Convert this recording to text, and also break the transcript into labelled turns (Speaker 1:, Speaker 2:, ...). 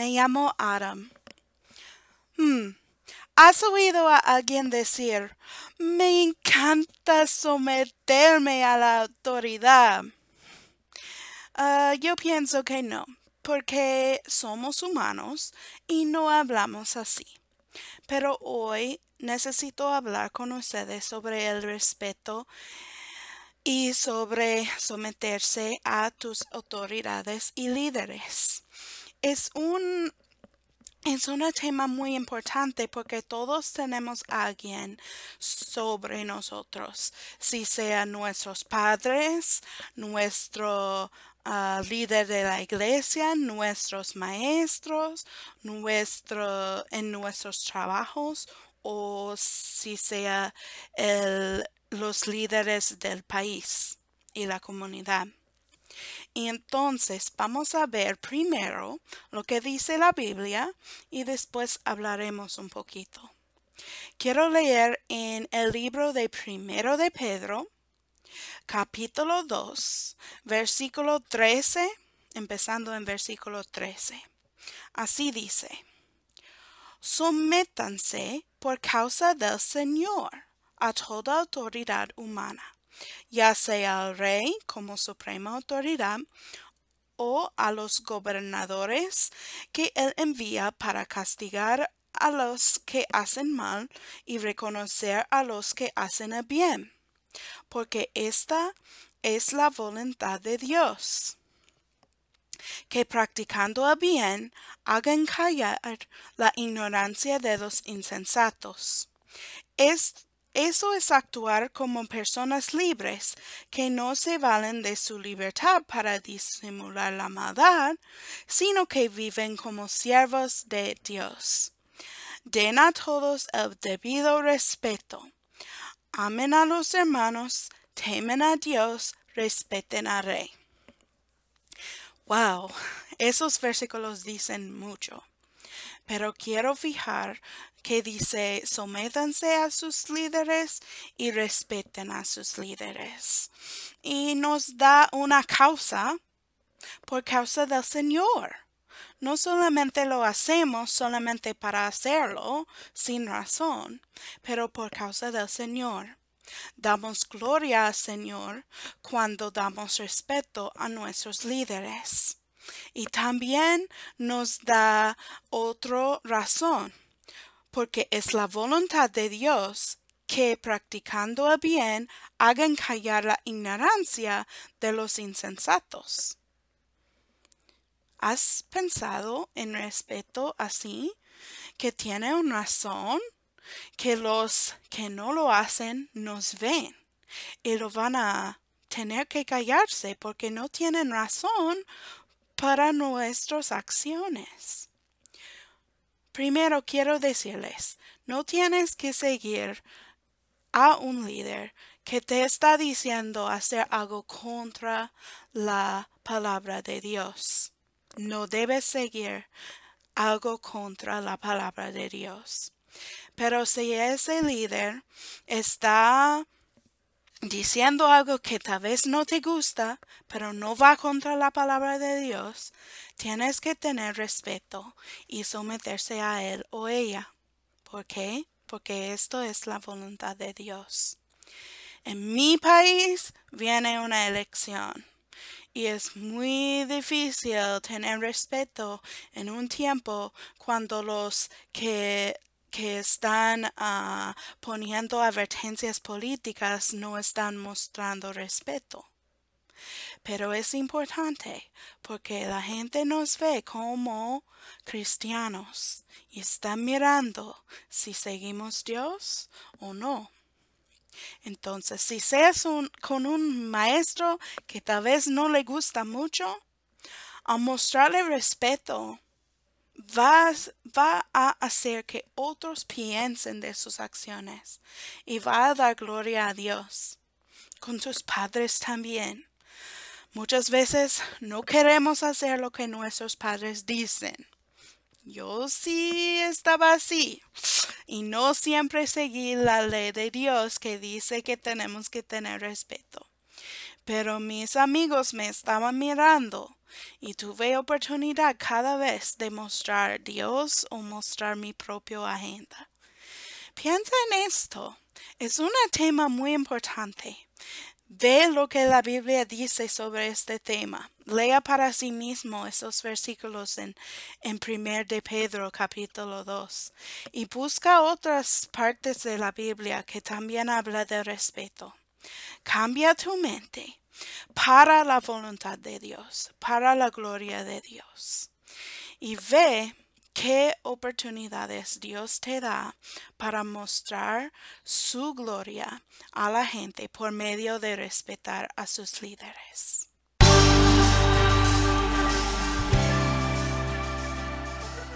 Speaker 1: Me llamo Adam. ¿Has oído a alguien decir, me encanta someterme a la autoridad? Yo pienso que no, porque somos humanos y no hablamos así. Pero hoy necesito hablar con ustedes sobre el respeto y sobre someterse a tus autoridades y líderes. Es un Es un tema muy importante porque todos tenemos a alguien sobre nosotros, si sea nuestros padres, nuestro líder de la iglesia, nuestros maestros, en nuestros trabajos o si sea los líderes del país y la comunidad. Y entonces vamos a ver primero lo que dice la Biblia y después hablaremos un poquito. Quiero leer en el libro de Primero de Pedro, capítulo 2, versículo 13, empezando en versículo 13. Así dice: Sométanse por causa del Señor a toda autoridad humana, ya sea al rey como suprema autoridad o a los gobernadores que él envía para castigar a los que hacen mal y reconocer a los que hacen el bien, porque esta es la voluntad de Dios, que practicando el bien hagan callar la ignorancia de los insensatos. Eso es actuar como personas libres que no se valen de su libertad para disimular la maldad, sino que viven como siervos de Dios. Den a todos el debido respeto. Amen a los hermanos, temen a Dios, respeten al rey. Wow, esos versículos dicen mucho. Pero quiero fijar que dice sométanse a sus líderes y respeten a sus líderes. Y nos da una causa por causa del Señor. No solamente lo hacemos solamente para hacerlo, sin razón, pero por causa del Señor. Damos gloria al Señor cuando damos respeto a nuestros líderes. Y también nos da otra razón, porque es la voluntad de Dios que practicando el bien hagan callar la ignorancia de los insensatos. ¿Has pensado en respeto así? Que tiene una razón, que los que no lo hacen nos ven y lo van a tener que callarse porque no tienen razón para nuestras acciones. Primero quiero decirles, no tienes que seguir a un líder que te está diciendo hacer algo contra la palabra de Dios. No debes seguir algo contra la palabra de Dios. Pero si ese líder está diciendo algo que tal vez no te gusta, pero no va contra la palabra de Dios, tienes que tener respeto y someterse a él o ella. ¿Por qué? Porque esto es la voluntad de Dios. En mi país viene una elección y es muy difícil tener respeto en un tiempo cuando los que están poniendo advertencias políticas no están mostrando respeto. Pero es importante porque la gente nos ve como cristianos y están mirando si seguimos Dios o no. Entonces, si seas con un maestro que tal vez no le gusta mucho, al mostrarle respeto, va a hacer que otros piensen de sus acciones y va a dar gloria a Dios. Con tus padres también. Muchas veces no queremos hacer lo que nuestros padres dicen. Yo sí estaba así y no siempre seguí la ley de Dios que dice que tenemos que tener respeto. pero mis amigos me estaban mirando y tuve oportunidad cada vez de mostrar a Dios o mostrar mi propia agenda. Piensa en esto. Es un tema muy importante. Ve lo que la Biblia dice sobre este tema. Lea para sí mismo esos versículos en 1 de Pedro capítulo 2 y busca otras partes de la Biblia que también habla de respeto. Cambia tu mente para la voluntad de Dios, para la gloria de Dios. Y ve qué oportunidades Dios te da para mostrar su gloria a la gente por medio de respetar a sus líderes.